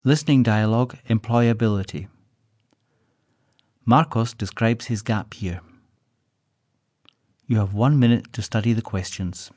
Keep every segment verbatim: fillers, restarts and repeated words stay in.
Listening dialogue, employability. Marcos describes his gap year. You have one minute to study the questions.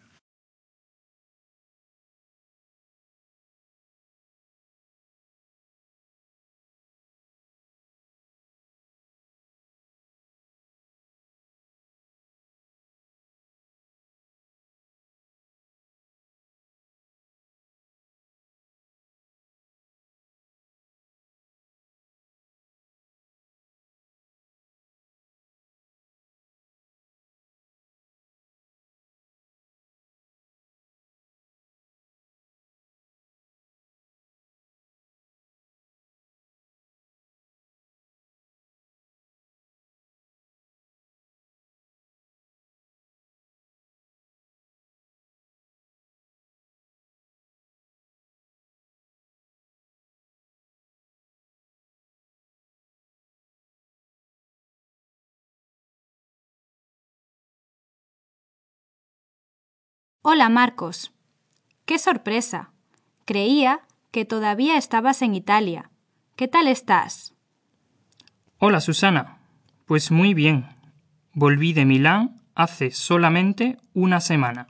Hola, Marcos. ¡Qué sorpresa! Creía que todavía estabas en Italia. ¿Qué tal estás? Hola, Susana. Pues muy bien. Volví de Milán hace solamente una semana.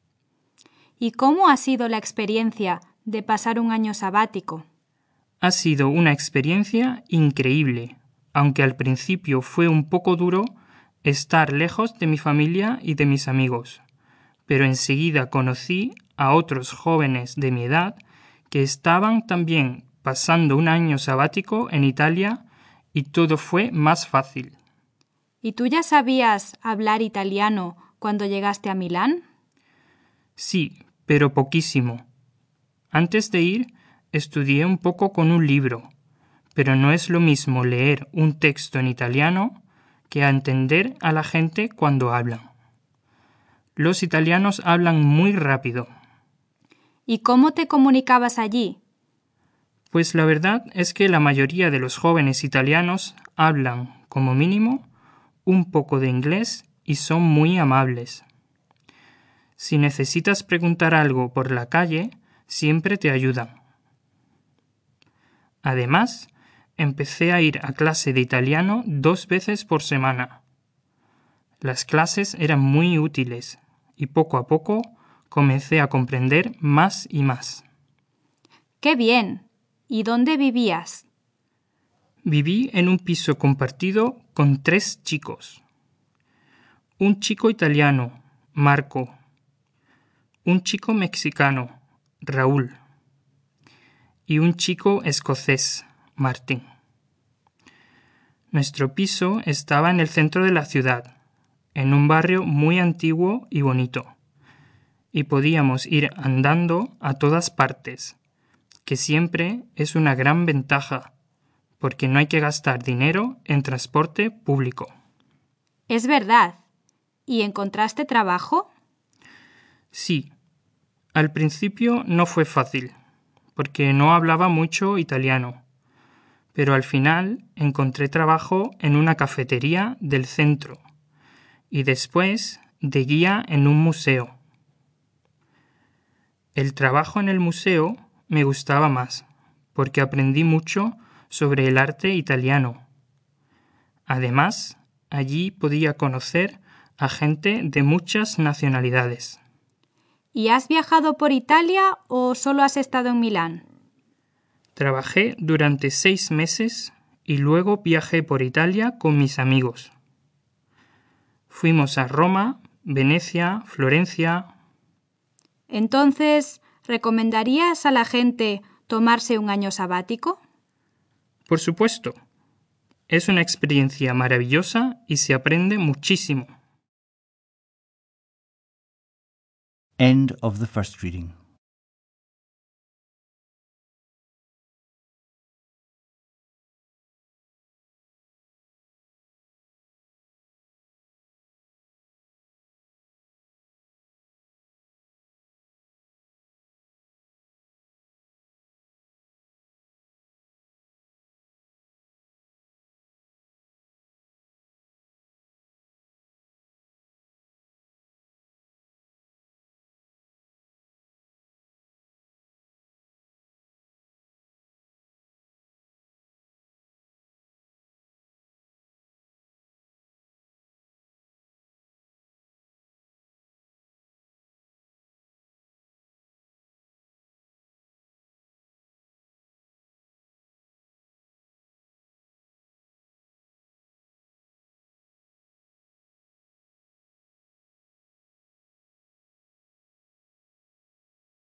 ¿Y cómo ha sido la experiencia de pasar un año sabático? Ha sido una experiencia increíble, aunque al principio fue un poco duro estar lejos de mi familia y de mis amigos. Pero enseguida conocí a otros jóvenes de mi edad que estaban también pasando un año sabático en Italia y todo fue más fácil. ¿Y tú ya sabías hablar italiano cuando llegaste a Milán? Sí, pero poquísimo. Antes de ir, estudié un poco con un libro, pero no es lo mismo leer un texto en italiano que a entender a la gente cuando hablan. Los italianos hablan muy rápido. ¿Y cómo te comunicabas allí? Pues la verdad es que la mayoría de los jóvenes italianos hablan, como mínimo, un poco de inglés y son muy amables. Si necesitas preguntar algo por la calle, siempre te ayudan. Además, empecé a ir a clase de italiano dos veces por semana. Las clases eran muy útiles y poco a poco comencé a comprender más y más. ¡Qué bien! ¿Y dónde vivías? Viví en un piso compartido con tres chicos. Un chico italiano, Marco. Un chico mexicano, Raúl. Y un chico escocés, Martín. Nuestro piso estaba en el centro de la ciudad, en un barrio muy antiguo y bonito, y podíamos ir andando a todas partes, que siempre es una gran ventaja, porque no hay que gastar dinero en transporte público. Es verdad. ¿Y encontraste trabajo? Sí, al principio no fue fácil, porque no hablaba mucho italiano, pero al final encontré trabajo en una cafetería del centro y después de guía en un museo. El trabajo en el museo me gustaba más, porque aprendí mucho sobre el arte italiano. Además, allí podía conocer a gente de muchas nacionalidades. ¿Y has viajado por Italia o solo has estado en Milán? Trabajé durante seis meses y luego viajé por Italia con mis amigos. Fuimos a Roma, Venecia, Florencia. Entonces, ¿recomendarías a la gente tomarse un año sabático? Por supuesto. Es una experiencia maravillosa y se aprende muchísimo. End of the first reading.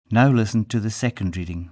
Now listen to the second reading.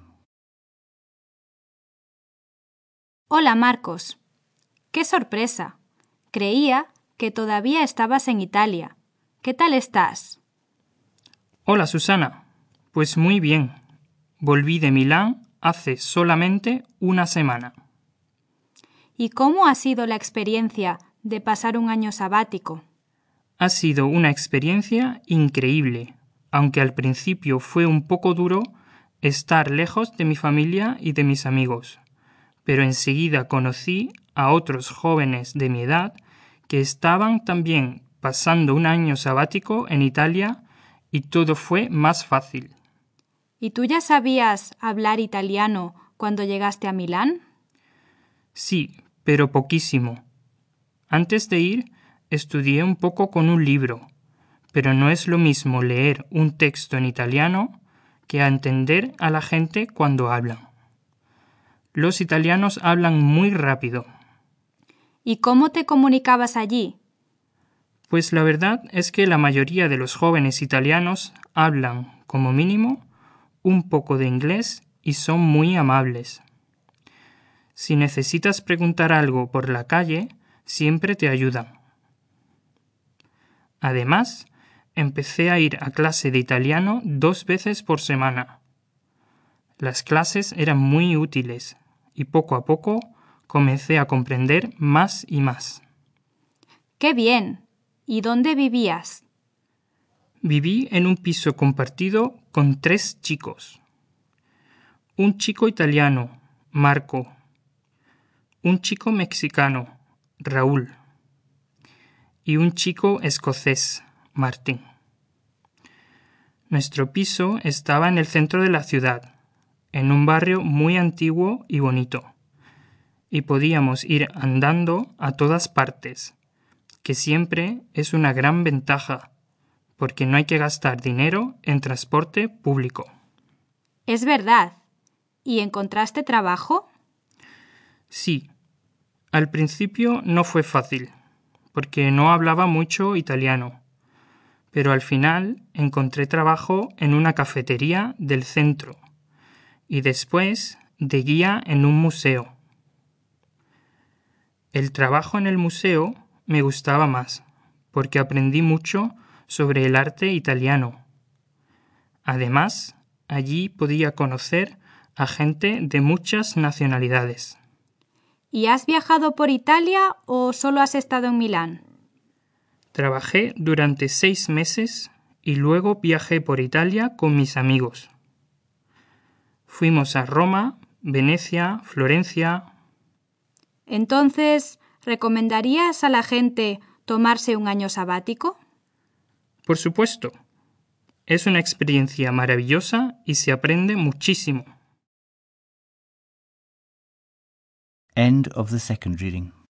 Hola, Marcos. ¡Qué sorpresa! Creía que todavía estabas en Italia. ¿Qué tal estás? Hola, Susana. Pues muy bien. Volví de Milán hace solamente una semana. ¿Y cómo ha sido la experiencia de pasar un año sabático? Ha sido una experiencia increíble, aunque al principio fue un poco duro estar lejos de mi familia y de mis amigos. Pero enseguida conocí a otros jóvenes de mi edad que estaban también pasando un año sabático en Italia y todo fue más fácil. ¿Y tú ya sabías hablar italiano cuando llegaste a Milán? Sí, pero poquísimo. Antes de ir, estudié un poco con un libro, pero no es lo mismo leer un texto en italiano que a entender a la gente cuando hablan. Los italianos hablan muy rápido. ¿Y cómo te comunicabas allí? Pues la verdad es que la mayoría de los jóvenes italianos hablan, como mínimo, un poco de inglés y son muy amables. Si necesitas preguntar algo por la calle, siempre te ayudan. Además, empecé a ir a clase de italiano dos veces por semana. Las clases eran muy útiles y poco a poco comencé a comprender más y más. ¡Qué bien! ¿Y dónde vivías? Viví en un piso compartido con tres chicos. Un chico italiano, Marco. Un chico mexicano, Raúl. Y un chico escocés, Martín. Nuestro piso estaba en el centro de la ciudad, en un barrio muy antiguo y bonito, y podíamos ir andando a todas partes, que siempre es una gran ventaja, porque no hay que gastar dinero en transporte público. Es verdad. ¿Y encontraste trabajo? Sí. Al principio no fue fácil, porque no hablaba mucho italiano, pero al final encontré trabajo en una cafetería del centro y después de guía en un museo. El trabajo en el museo me gustaba más, porque aprendí mucho sobre el arte italiano. Además, allí podía conocer a gente de muchas nacionalidades. ¿Y has viajado por Italia o solo has estado en Milán? Trabajé durante seis meses y luego viajé por Italia con mis amigos. Fuimos a Roma, Venecia, Florencia. Entonces, ¿recomendarías a la gente tomarse un año sabático? Por supuesto. Es una experiencia maravillosa y se aprende muchísimo. End of the second reading.